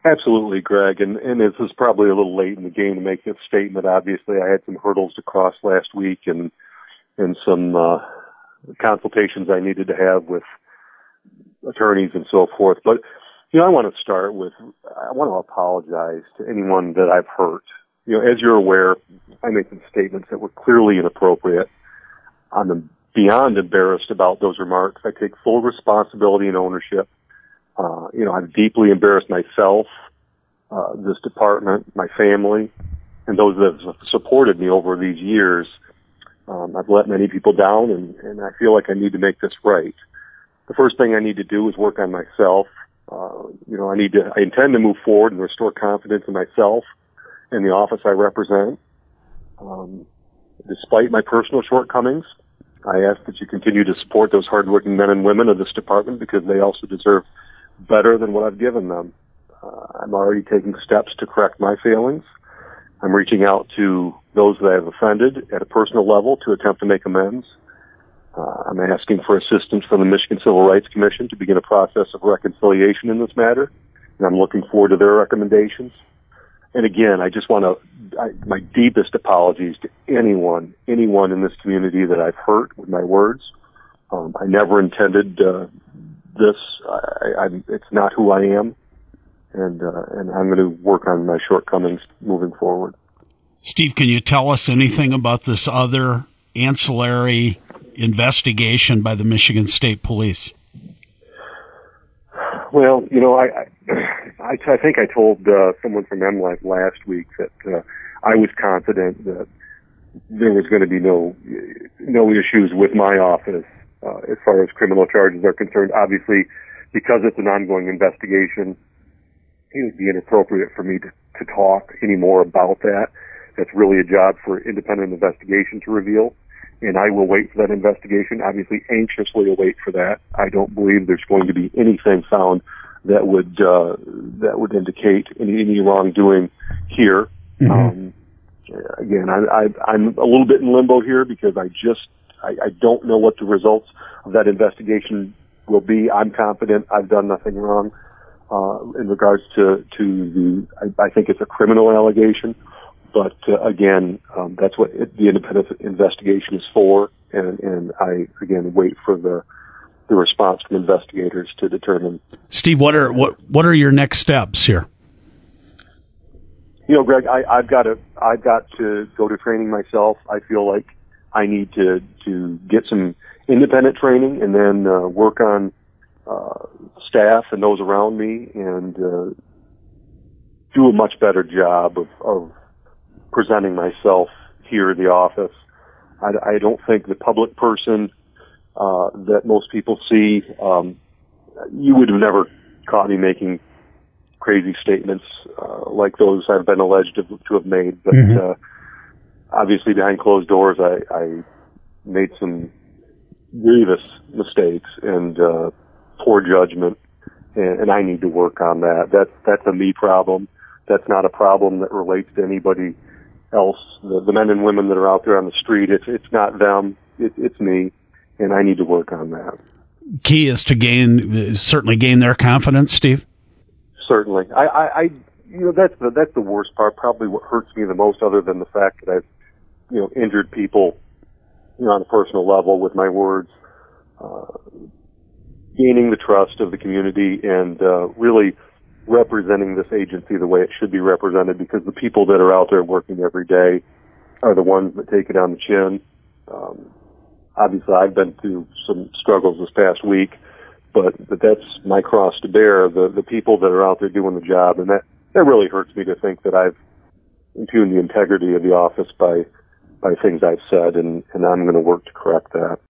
Absolutely, Greg. And this is probably a little late in the game to make this statement. Obviously, I had some hurdles to cross last week and some consultations I needed to have with attorneys and so forth. But, I want to start with, I want to apologize to anyone that I've hurt. As you're aware, I made some statements that were clearly inappropriate. I'm beyond embarrassed about those remarks. I take full responsibility and ownership. I've deeply embarrassed myself, this department, my family, and those that have supported me over these years. I've let many people down, and I feel like I need to make this right. The first thing I need to do is work on myself. I intend to move forward and restore confidence in myself and the office I represent. Despite my personal shortcomings, I ask that you continue to support those hardworking men and women of this department because they also deserve better than what I've given them. I'm already taking steps to correct my failings. I'm reaching out to those that I've offended at a personal level to attempt to make amends. I'm asking for assistance from the Michigan Civil Rights Commission to begin a process of reconciliation in this matter, and I'm looking forward to their recommendations. And again, I just want my deepest apologies to anyone in this community that I've hurt with my words. I never intended this. It's not who I am, and I'm going to work on my shortcomings moving forward. Steve, can you tell us anything about this other ancillary investigation by the Michigan State Police? Well, I think I told someone from MLive last week that I was confident that there was going to be no issues with my office as far as criminal charges are concerned. Obviously, because it's an ongoing investigation, it would be inappropriate for me to talk anymore about that. That's really a job for independent investigation to reveal, and I will wait for that investigation, obviously anxiously await for that. I don't believe there's going to be anything found that would indicate any wrongdoing here. Mm-hmm. Again, I'm a little bit in limbo here because I don't know what the results of that investigation will be. I'm confident I've done nothing wrong in regards to I think it's a criminal allegation, but again, that's what the independent investigation is for, and I again wait for the response from investigators to determine. Steve, what are your next steps here? Greg, I've got to go to training myself. I feel like I need to get some independent training and then work on staff and those around me and do a much better job of presenting myself here in the office. I don't think the public person that most people see, you would have never caught me making crazy statements like those I've been alleged to have made. But obviously behind closed doors, I made some grievous mistakes and poor judgment, and I need to work on that. That's a me problem. That's not a problem that relates to anybody else. The men and women that are out there on the street, it's not them. It's me. And I need to work on that. Key is to certainly gain their confidence, Steve? Certainly. That's the worst part, probably what hurts me the most, other than the fact that I've, injured people, on a personal level with my words, gaining the trust of the community and, really representing this agency the way it should be represented, because the people that are out there working every day are the ones that take it on the chin. Obviously, I've been through some struggles this past week, but that's my cross to bear, the people that are out there doing the job, and that really hurts me to think that I've impugned the integrity of the office by things I've said, and I'm going to work to correct that.